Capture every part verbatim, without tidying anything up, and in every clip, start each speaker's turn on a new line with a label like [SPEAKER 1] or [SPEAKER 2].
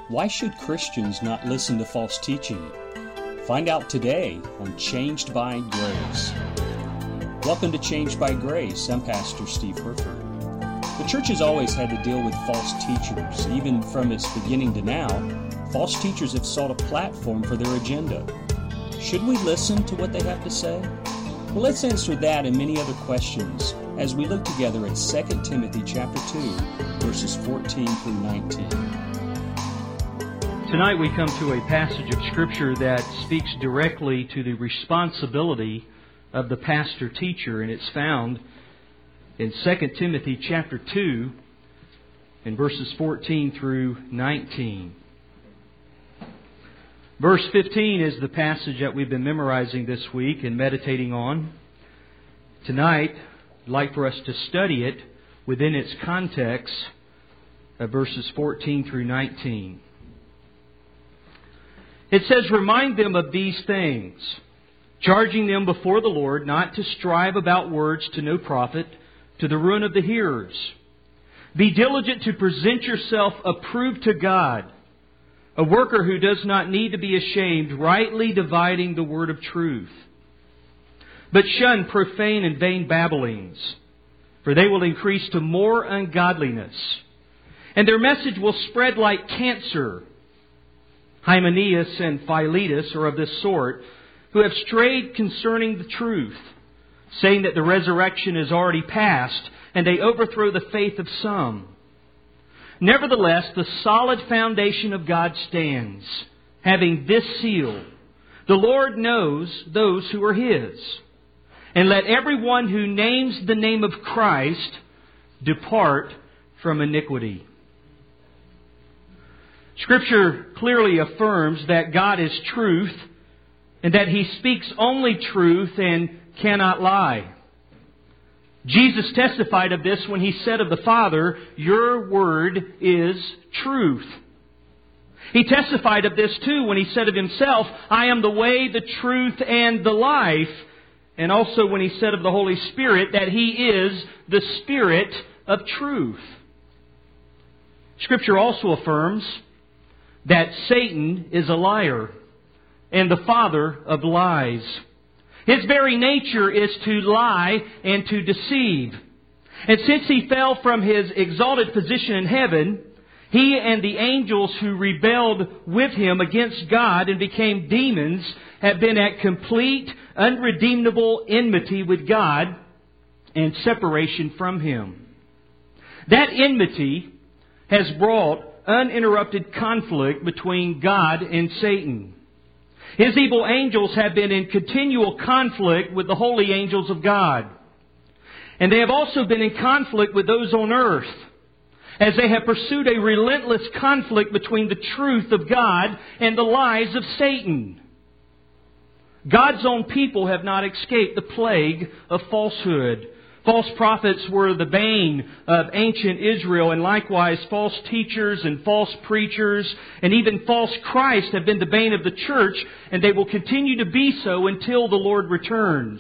[SPEAKER 1] Why should Christians not listen to false teaching? Find out today on Changed by Grace. Welcome to Changed by Grace. I'm Pastor Steve Herford. The church has always had to deal with false teachers. Even from its beginning to now, false teachers have sought a platform for their agenda. Should we listen to what they have to say? Well, let's answer that and many other questions as we look together at Second Timothy chapter two, verses fourteen through nineteen.
[SPEAKER 2] Tonight we come to a passage of Scripture that speaks directly to the responsibility of the pastor-teacher, and it's found in Second Timothy chapter two, in verses fourteen through nineteen. Verse fifteen is the passage that we've been memorizing this week and meditating on. Tonight, I'd like for us to study it within its context of verses fourteen through nineteen. It says, "Remind them of these things, charging them before the Lord not to strive about words to no profit, to the ruin of the hearers. Be diligent to present yourself approved to God, a worker who does not need to be ashamed, rightly dividing the word of truth. But shun profane and vain babblings, for they will increase to more ungodliness, and their message will spread like cancer. Hymenaeus and Philetus are of this sort, who have strayed concerning the truth, saying that the resurrection is already past, and they overthrow the faith of some. Nevertheless, the solid foundation of God stands, having this seal: the Lord knows those who are His. And let everyone who names the name of Christ depart from iniquity." Scripture clearly affirms that God is truth, and that He speaks only truth and cannot lie. Jesus testified of this when He said of the Father, "Your word is truth." He testified of this too when He said of Himself, "I am the way, the truth, and the life." And also when He said of the Holy Spirit that He is the Spirit of truth. Scripture also affirms that Satan is a liar and the father of lies. His very nature is to lie and to deceive. And since he fell from his exalted position in heaven, he and the angels who rebelled with him against God and became demons have been at complete, unredeemable enmity with God and separation from Him. That enmity has brought uninterrupted conflict between God and Satan. His evil angels have been in continual conflict with the holy angels of God. And they have also been in conflict with those on earth, as they have pursued a relentless conflict between the truth of God and the lies of Satan. God's own people have not escaped the plague of falsehood. False prophets were the bane of ancient Israel, and likewise false teachers and false preachers and even false Christ have been the bane of the church, and they will continue to be so until the Lord returns.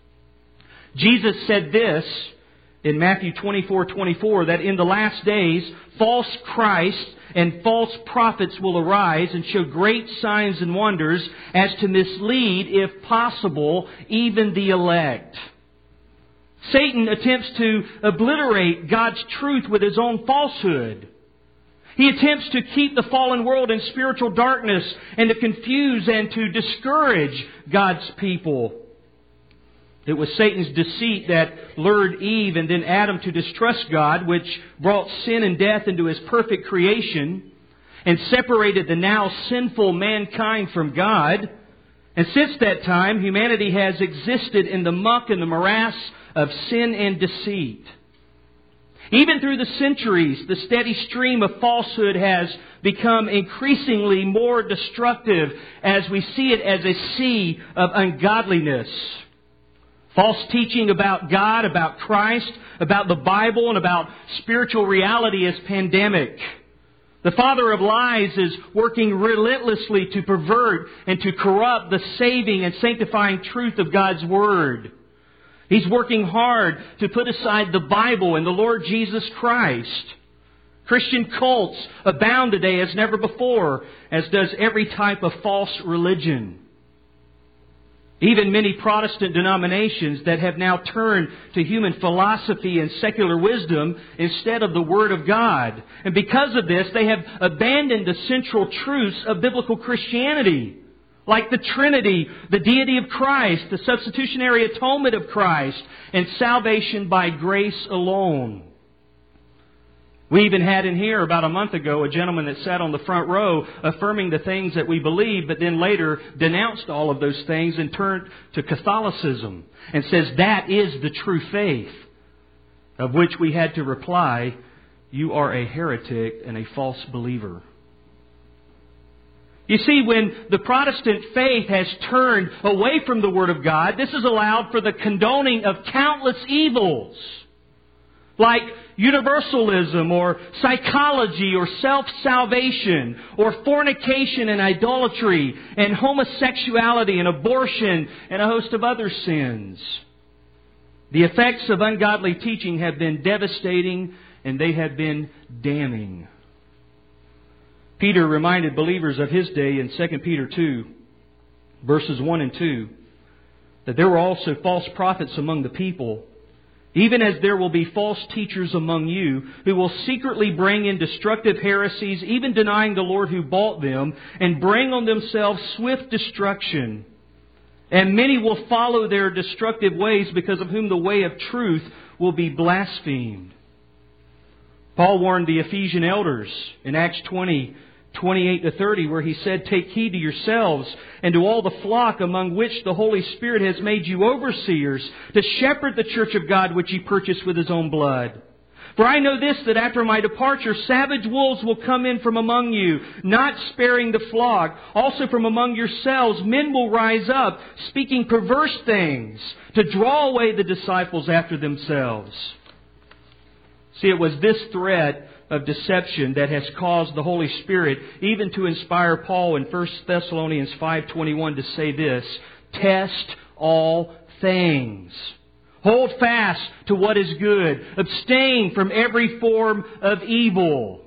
[SPEAKER 2] Jesus said this in Matthew twenty-four twenty-four, that in the last days false Christs and false prophets will arise and show great signs and wonders as to mislead, if possible, even the elect. Satan attempts to obliterate God's truth with his own falsehood. He attempts to keep the fallen world in spiritual darkness and to confuse and to discourage God's people. It was Satan's deceit that lured Eve and then Adam to distrust God, which brought sin and death into His perfect creation and separated the now sinful mankind from God. And since that time, humanity has existed in the muck and the morass of sin and deceit. Even through the centuries, the steady stream of falsehood has become increasingly more destructive as we see it as a sea of ungodliness. False teaching about God, about Christ, about the Bible, and about spiritual reality is pandemic. The father of lies is working relentlessly to pervert and to corrupt the saving and sanctifying truth of God's Word. He's working hard to put aside the Bible and the Lord Jesus Christ. Christian cults abound today as never before, as does every type of false religion. Even many Protestant denominations that have now turned to human philosophy and secular wisdom instead of the Word of God. And because of this, they have abandoned the central truths of biblical Christianity, like the Trinity, the deity of Christ, the substitutionary atonement of Christ, and salvation by grace alone. We even had in here about a month ago a gentleman that sat on the front row affirming the things that we believe, but then later denounced all of those things and turned to Catholicism and says that is the true faith. Of which we had to reply, you are a heretic and a false believer. You see, when the Protestant faith has turned away from the Word of God, this has allowed for the condoning of countless evils, like universalism or psychology or self-salvation or fornication and idolatry and homosexuality and abortion and a host of other sins. The effects of ungodly teaching have been devastating and they have been damning. Peter reminded believers of his day in Second Peter two, verses one and two, that there were also false prophets among the people, even as there will be false teachers among you, who will secretly bring in destructive heresies, even denying the Lord who bought them, and bring on themselves swift destruction. And many will follow their destructive ways, because of whom the way of truth will be blasphemed. Paul warned the Ephesian elders in Acts twenty, twenty-eight to thirty, where he said, take heed to yourselves and to all the flock among which the Holy Spirit has made you overseers, to shepherd the church of God which He purchased with His own blood. For I know this, that after my departure, savage wolves will come in from among you, not sparing the flock. Also from among yourselves, men will rise up, speaking perverse things, to draw away the disciples after themselves. See, it was this threat of deception that has caused the Holy Spirit even to inspire Paul in First Thessalonians five twenty-one to say this, test all things. Hold fast to what is good. Abstain from every form of evil.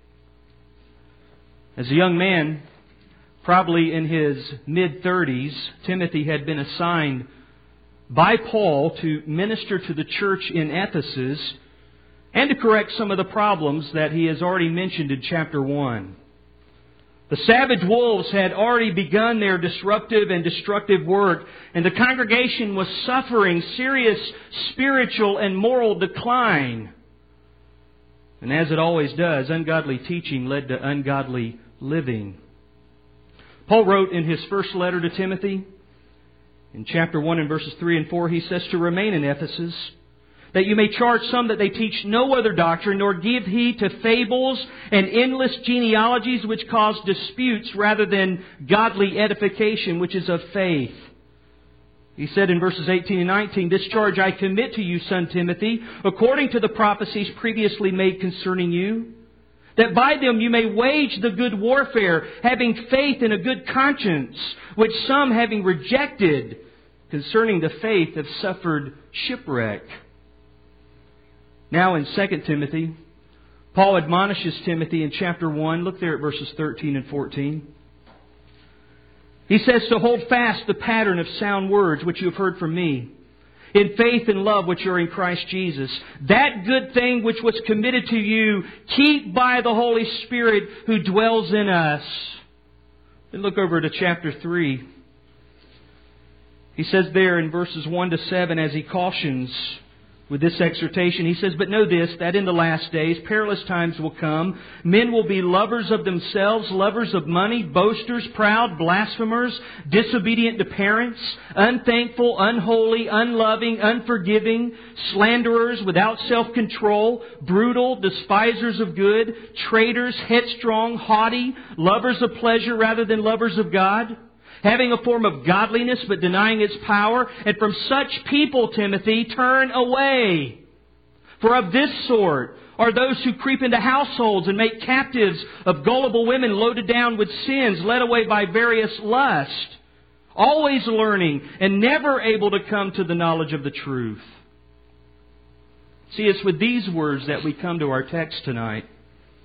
[SPEAKER 2] As a young man, probably in his mid-thirties, Timothy had been assigned by Paul to minister to the church in Ephesus and to correct some of the problems that he has already mentioned in chapter one. The savage wolves had already begun their disruptive and destructive work, and the congregation was suffering serious spiritual and moral decline. And as it always does, ungodly teaching led to ungodly living. Paul wrote in his first letter to Timothy, in chapter one and verses three and four, he says to remain in Ephesus, that you may charge some that they teach no other doctrine, nor give heed to fables and endless genealogies which cause disputes rather than godly edification, which is of faith. He said in verses eighteen and nineteen, this charge I commit to you, son Timothy, according to the prophecies previously made concerning you, that by them you may wage the good warfare, having faith and a good conscience, which some, having rejected concerning the faith, have suffered shipwreck. Now in Second Timothy, Paul admonishes Timothy in chapter one. Look there at verses thirteen and fourteen. He says to hold fast the pattern of sound words which you have heard from me, in faith and love which are in Christ Jesus. That good thing which was committed to you, keep by the Holy Spirit who dwells in us. Then look over to chapter three. He says there in verses one to seven, as he cautions with this exhortation, he says, but know this, that in the last days perilous times will come. Men will be lovers of themselves, lovers of money, boasters, proud, blasphemers, disobedient to parents, unthankful, unholy, unloving, unforgiving, slanderers, without self-control, brutal, despisers of good, traitors, headstrong, haughty, lovers of pleasure rather than lovers of God, having a form of godliness but denying its power. And from such people, Timothy, turn away. For of this sort are those who creep into households and make captives of gullible women loaded down with sins, led away by various lusts, always learning and never able to come to the knowledge of the truth. See, it's with these words that we come to our text tonight.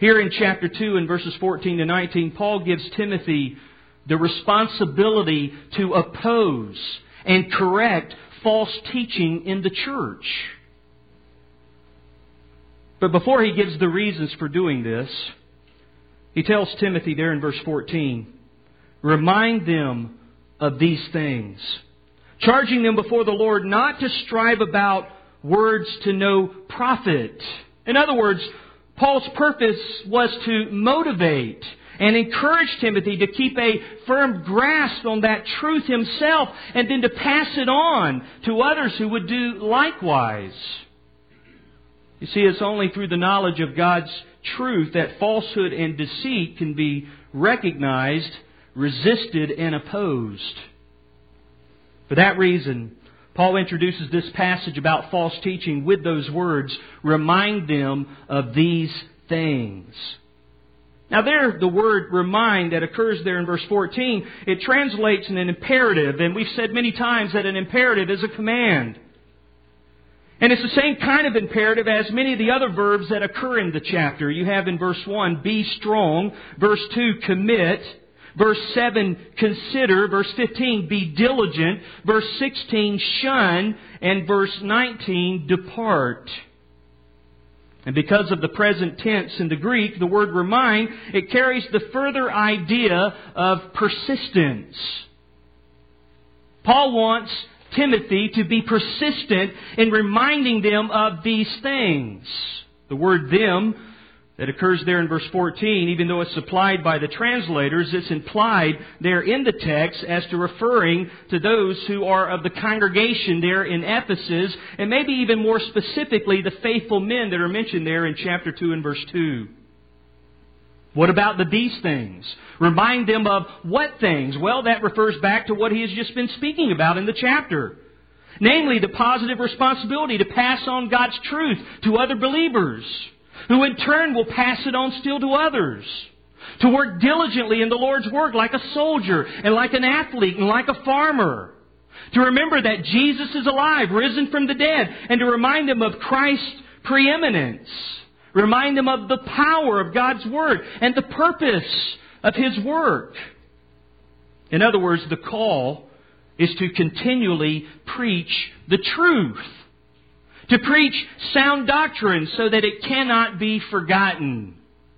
[SPEAKER 2] Here in chapter two and verses fourteen to nineteen, Paul gives Timothy the responsibility to oppose and correct false teaching in the church. But before he gives the reasons for doing this, he tells Timothy there in verse fourteen, remind them of these things, charging them before the Lord not to strive about words to no profit. In other words, Paul's purpose was to motivate and encourage Timothy to keep a firm grasp on that truth himself and then to pass it on to others who would do likewise. You see, it's only through the knowledge of God's truth that falsehood and deceit can be recognized, resisted, and opposed. For that reason, Paul introduces this passage about false teaching with those words, remind them of these things. Now there, the word remind that occurs there in verse fourteen, it translates in an imperative, and we've said many times that an imperative is a command. And it's the same kind of imperative as many of the other verbs that occur in the chapter. You have in verse one, be strong. Verse two, commit. Verse seven, consider. Verse fifteen, be diligent. Verse sixteen, shun. And verse nineteen, depart. And because of the present tense in the Greek, the word remind, it carries the further idea of persistence. Paul wants Timothy to be persistent in reminding them of these things. The word them that occurs there in verse fourteen, even though it's supplied by the translators, it's implied there in the text as to referring to those who are of the congregation there in Ephesus, and maybe even more specifically the faithful men that are mentioned there in chapter two and verse two. What about the these things? Remind them of what things? Well, that refers back to what he has just been speaking about in the chapter. Namely, the positive responsibility to pass on God's truth to other believers, who in turn will pass it on still to others. To work diligently in the Lord's work like a soldier and like an athlete and like a farmer. To remember that Jesus is alive, risen from the dead, and to remind them of Christ's preeminence. Remind them of the power of God's Word and the purpose of His work. In other words, the call is to continually preach the truth. To preach sound doctrine so that it cannot be forgotten.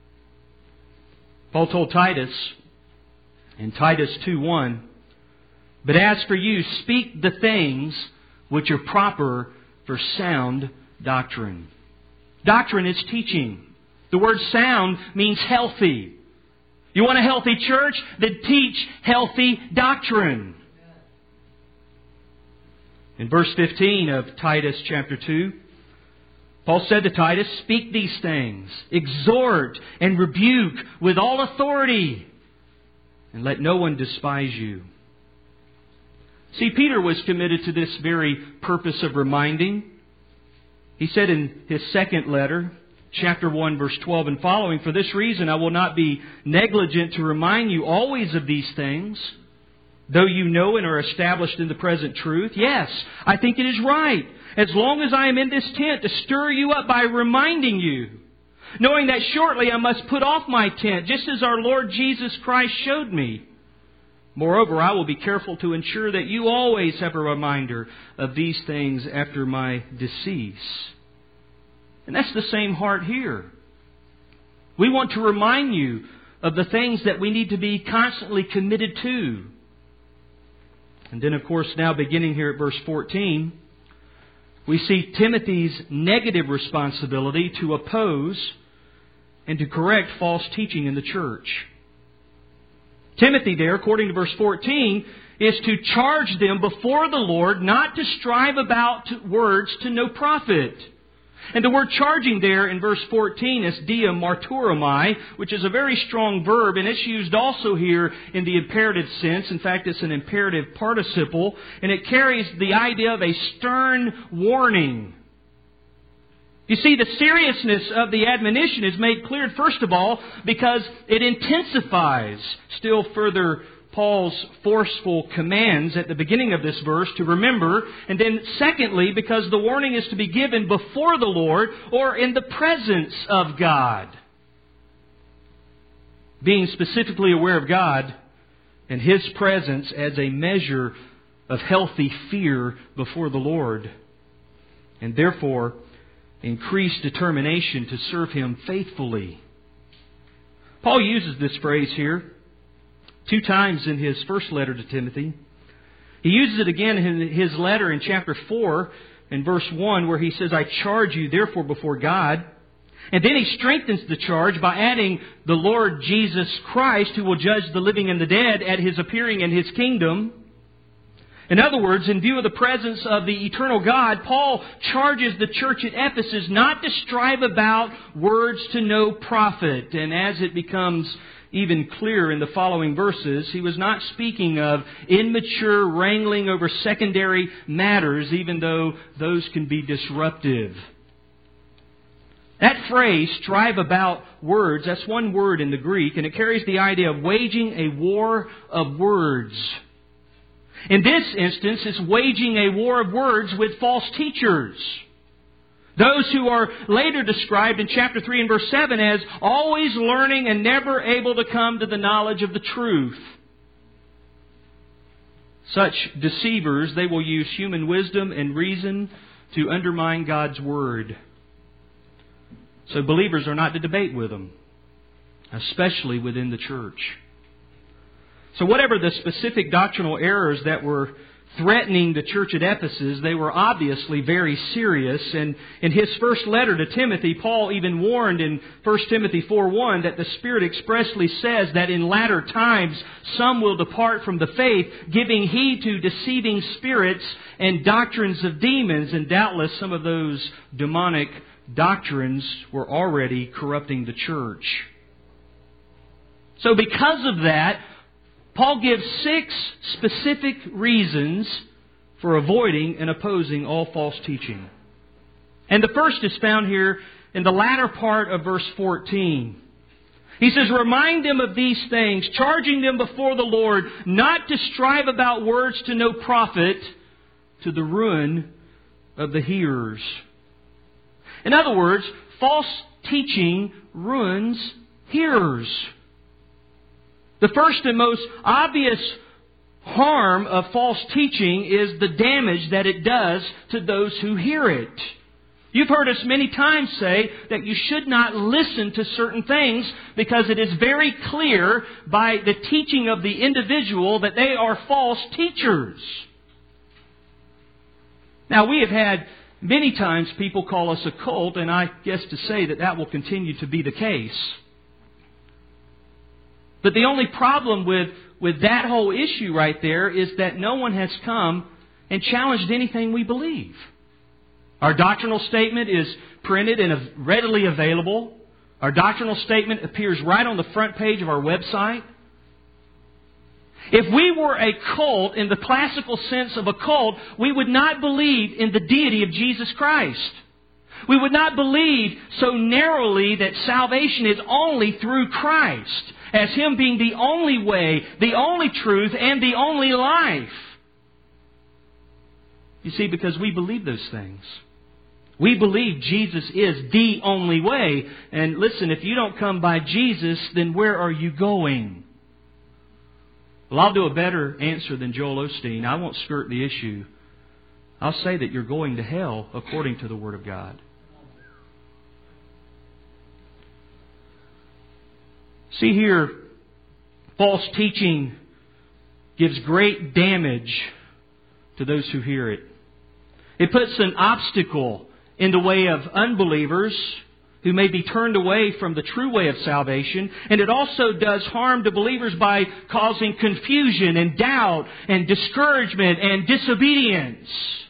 [SPEAKER 2] Paul told Titus in Titus two one, but as for you, speak the things which are proper for sound doctrine. Doctrine is teaching. The word sound means healthy. You want a healthy church? Then teach healthy doctrine. In verse fifteen of Titus chapter two, Paul said to Titus, speak these things, exhort and rebuke with all authority, and let no one despise you. See, Peter was committed to this very purpose of reminding. He said in his second letter, chapter one, verse twelve and following, for this reason I will not be negligent to remind you always of these things, though you know and are established in the present truth. Yes, I think it is right, as long as I am in this tent, to stir you up by reminding you, knowing that shortly I must put off my tent, just as our Lord Jesus Christ showed me. Moreover, I will be careful to ensure that you always have a reminder of these things after my decease. And that's the same heart here. We want to remind you of the things that we need to be constantly committed to. And then, of course, now beginning here at verse fourteen, we see Timothy's negative responsibility to oppose and to correct false teaching in the church. Timothy there, according to verse fourteen, is to charge them before the Lord not to strive about words to no profit. And the word charging there in verse fourteen is dia marturomai, which is a very strong verb, and it's used also here in the imperative sense. In fact, it's an imperative participle, and it carries the idea of a stern warning. You see, the seriousness of the admonition is made clear, first of all, because it intensifies still further Paul's forceful commands at the beginning of this verse to remember. And then secondly, because the warning is to be given before the Lord or in the presence of God. being specifically aware of God and His presence as a measure of healthy fear before the Lord, and therefore increased determination to serve Him faithfully. Paul uses this phrase here two times in his first letter to Timothy. He uses it again in his letter in chapter four in verse one, where he says, I charge you therefore before God. And then he strengthens the charge by adding the Lord Jesus Christ, who will judge the living and the dead at His appearing in His kingdom. In other words, in view of the presence of the eternal God, Paul charges the church at Ephesus not to strive about words to no profit. And as it becomes even clearer in the following verses, he was not speaking of immature wrangling over secondary matters, even though those can be disruptive. That phrase, strive about words, that's one word in the Greek, and it carries the idea of waging a war of words. In this instance, it's waging a war of words with false teachers. Those who are later described in chapter three and verse seven as always learning and never able to come to the knowledge of the truth. Such deceivers, they will use human wisdom and reason to undermine God's Word. So believers are not to debate with them, especially within the church. So whatever the specific doctrinal errors that were threatening the church at Ephesus, they were obviously very serious. And in his first letter to Timothy, Paul even warned in First Timothy four one that the Spirit expressly says that in latter times some will depart from the faith, giving heed to deceiving spirits and doctrines of demons. And doubtless some of those demonic doctrines were already corrupting the church. So because of that, Paul gives six specific reasons for avoiding and opposing all false teaching. And the first is found here in the latter part of verse fourteen. He says, remind them of these things, charging them before the Lord not to strive about words to no profit, to the ruin of the hearers. In other words, false teaching ruins hearers. The first and most obvious harm of false teaching is the damage that it does to those who hear it. You've heard us many times say that you should not listen to certain things because it is very clear by the teaching of the individual that they are false teachers. Now, we have had many times people call us a cult, and I guess to say that that will continue to be the case. But the only problem with, with that whole issue right there is that no one has come and challenged anything we believe. Our doctrinal statement is printed and readily available. Our doctrinal statement appears right on the front page of our website. If we were a cult in the classical sense of a cult, we would not believe in the deity of Jesus Christ. We would not believe so narrowly that salvation is only through Christ, as Him being the only way, the only truth, and the only life. You see, because we believe those things. We believe Jesus is the only way. And listen, if you don't come by Jesus, then where are you going? Well, I'll do a better answer than Joel Osteen. I won't skirt the issue. I'll say that you're going to hell according to the Word of God. See here, false teaching gives great damage to those who hear it. It puts an obstacle in the way of unbelievers who may be turned away from the true way of salvation. And it also does harm to believers by causing confusion and doubt and discouragement and disobedience.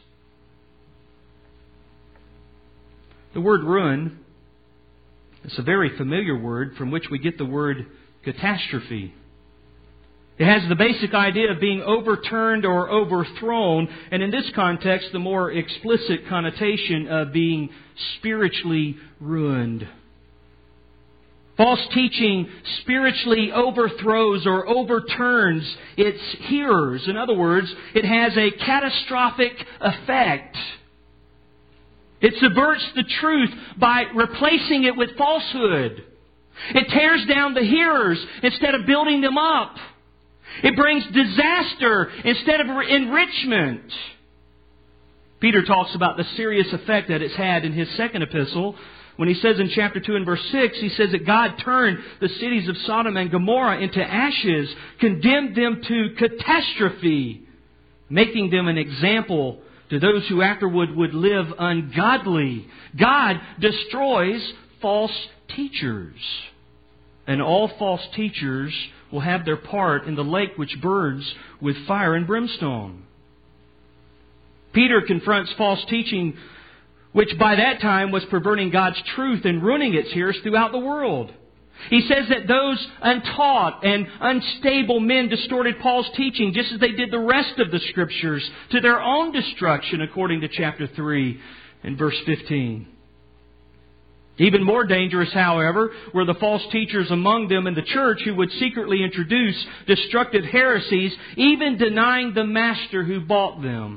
[SPEAKER 2] The word ruin, it's a very familiar word from which we get the word catastrophe. It has the basic idea of being overturned or overthrown, and in this context, the more explicit connotation of being spiritually ruined. False teaching spiritually overthrows or overturns its hearers. In other words, it has a catastrophic effect. It subverts the truth by replacing it with falsehood. It tears down the hearers instead of building them up. It brings disaster instead of enrichment. Peter talks about the serious effect that it's had in his second epistle when he says in chapter two and verse six, he says that God turned the cities of Sodom and Gomorrah into ashes, condemned them to catastrophe, making them an example to those who afterward would live ungodly. God destroys false teachers. And all false teachers will have their part in the lake which burns with fire and brimstone. Peter confronts false teaching, which by that time was perverting God's truth and ruining its hearers throughout the world. He says that those untaught and unstable men distorted Paul's teaching just as they did the rest of the Scriptures to their own destruction, according to chapter three and verse fifteen. Even more dangerous, however, were the false teachers among them in the church who would secretly introduce destructive heresies, even denying the master who bought them.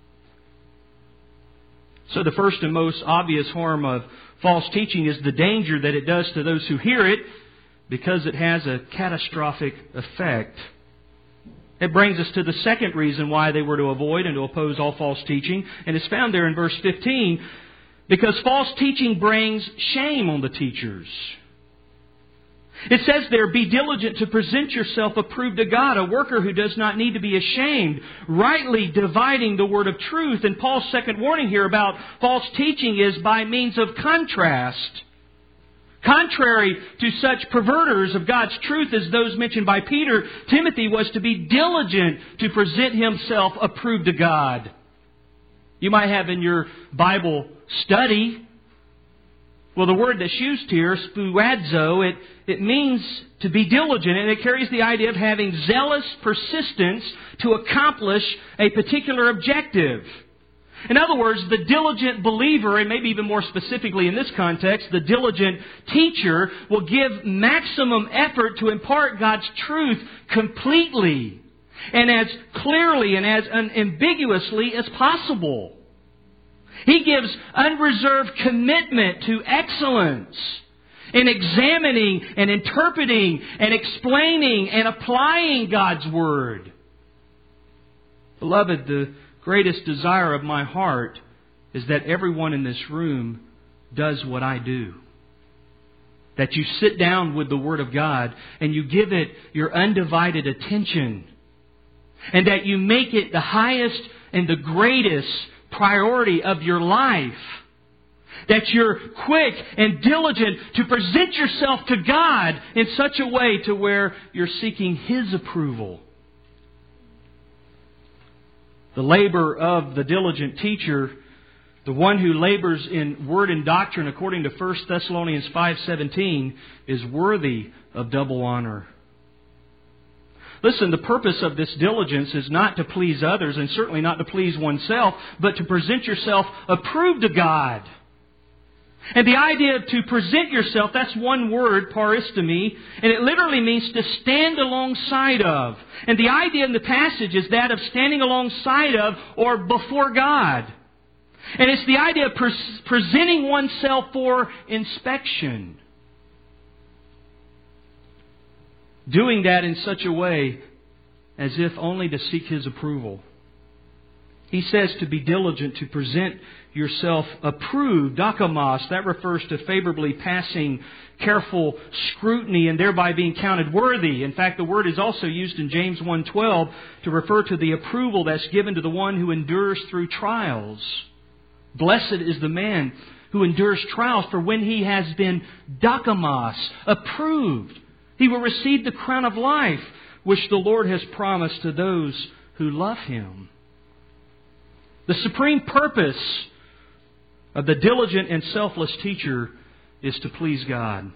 [SPEAKER 2] So the first and most obvious harm of false teaching is the danger that it does to those who hear it, because it has a catastrophic effect. It brings us to the second reason why they were to avoid and to oppose all false teaching, and it's found there in verse fifteen. Because false teaching brings shame on the teachers. It says there, be diligent to present yourself approved to God, a worker who does not need to be ashamed, rightly dividing the word of truth. And Paul's second warning here about false teaching is by means of contrast. Contrary to such perverters of God's truth as those mentioned by Peter, Timothy was to be diligent to present himself approved to God. You might have in your Bible study, well, the word that's used here, spuadzo, it, it means to be diligent, and it carries the idea of having zealous persistence to accomplish a particular objective. In other words, the diligent believer, and maybe even more specifically in this context, the diligent teacher, will give maximum effort to impart God's truth completely and as clearly and as unambiguously as possible. He gives unreserved commitment to excellence in examining and interpreting and explaining and applying God's Word. Beloved, the greatest desire of my heart is that everyone in this room does what I do. That you sit down with the Word of God and you give it your undivided attention. And that you make it the highest and the greatest priority of your life. That you're quick and diligent to present yourself to God in such a way to where you're seeking His approval. The labor of the diligent teacher, the one who labors in word and doctrine according to First Thessalonians five seventeen, is worthy of double honor. Listen, the purpose of this diligence is not to please others and certainly not to please oneself, but to present yourself approved to God. And the idea of to present yourself, that's one word, paristemi, and it literally means to stand alongside of. And the idea in the passage is that of standing alongside of or before God. And it's the idea of pre- presenting oneself for inspection. Doing that in such a way as if only to seek His approval. He says to be diligent to present yourself approved, dokimos. That refers to favorably passing careful scrutiny and thereby being counted worthy. In fact, the word is also used in James one twelve to refer to the approval that's given to the one who endures through trials. Blessed is the man who endures trials, for when he has been dokimos, approved, he will receive the crown of life, which the Lord has promised to those who love Him. The supreme purpose of the diligent and selfless teacher is to please God.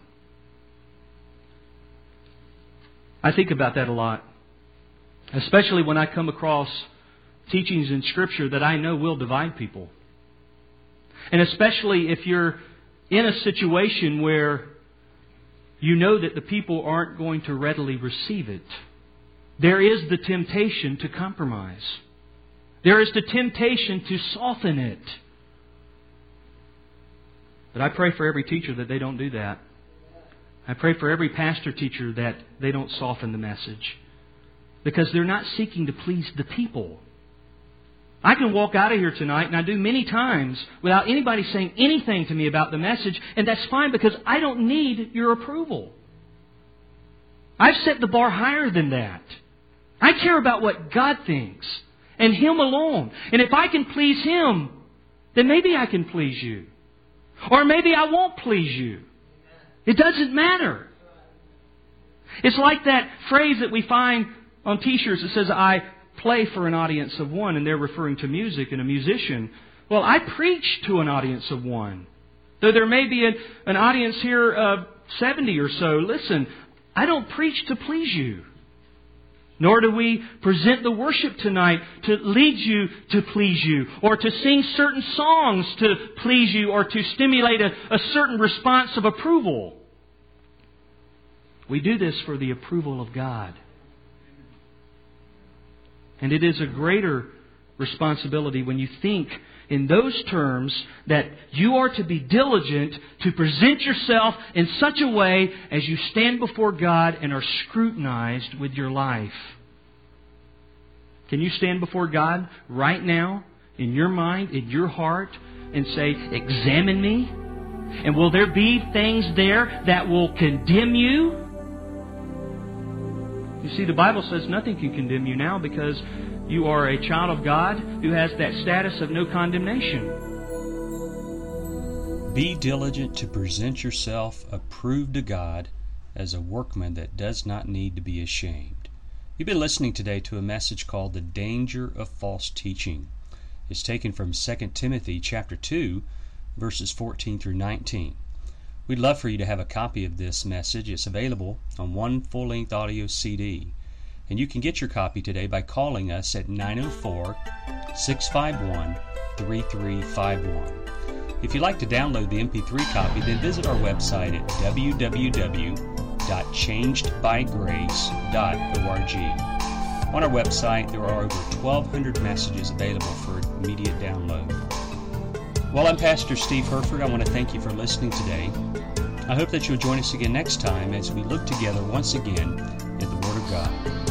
[SPEAKER 2] I think about that a lot, especially when I come across teachings in Scripture that I know will divide people. And especially if you're in a situation where you know that the people aren't going to readily receive it. There is the temptation to compromise. There is the temptation to soften it. But I pray for every teacher that they don't do that. I pray for every pastor teacher that they don't soften the message, because they're not seeking to please the people. I can walk out of here tonight, and I do many times, without anybody saying anything to me about the message, and that's fine because I don't need your approval. I've set the bar higher than that. I care about what God thinks, and Him alone. And if I can please Him, then maybe I can please you. Or maybe I won't please you. It doesn't matter. It's like that phrase that we find on T-shirts that says, I play for an audience of one, and they're referring to music and a musician. Well, I preach to an audience of one. Though there may be an, an audience here of seventy or so, listen, I don't preach to please you. Nor do we present the worship tonight to lead you to please you, or to sing certain songs to please you, or to stimulate a, a certain response of approval. We do this for the approval of God. And it is a greater responsibility when you think in those terms that you are to be diligent to present yourself in such a way as you stand before God and are scrutinized with your life. Can you stand before God right now, in your mind, in your heart, and say, examine me? And will there be things there that will condemn you? You see, the Bible says nothing can condemn you now because you are a child of God who has that status of no condemnation.
[SPEAKER 1] Be diligent to present yourself approved to God as a workman that does not need to be ashamed. You've been listening today to a message called The Danger of False Teaching. It's taken from Second Timothy chapter two, verses fourteen through nineteen. We'd love for you to have a copy of this message. It's available on one full-length audio C D. And you can get your copy today by calling us at nine oh four, six five one, three three five one. If you'd like to download the M P three copy, then visit our website at w w w dot changed by grace dot org. On our website, there are over twelve hundred messages available for immediate download. Well, I'm Pastor Steve Herford. I want to thank you for listening today. I hope that you'll join us again next time as we look together once again at the Word of God.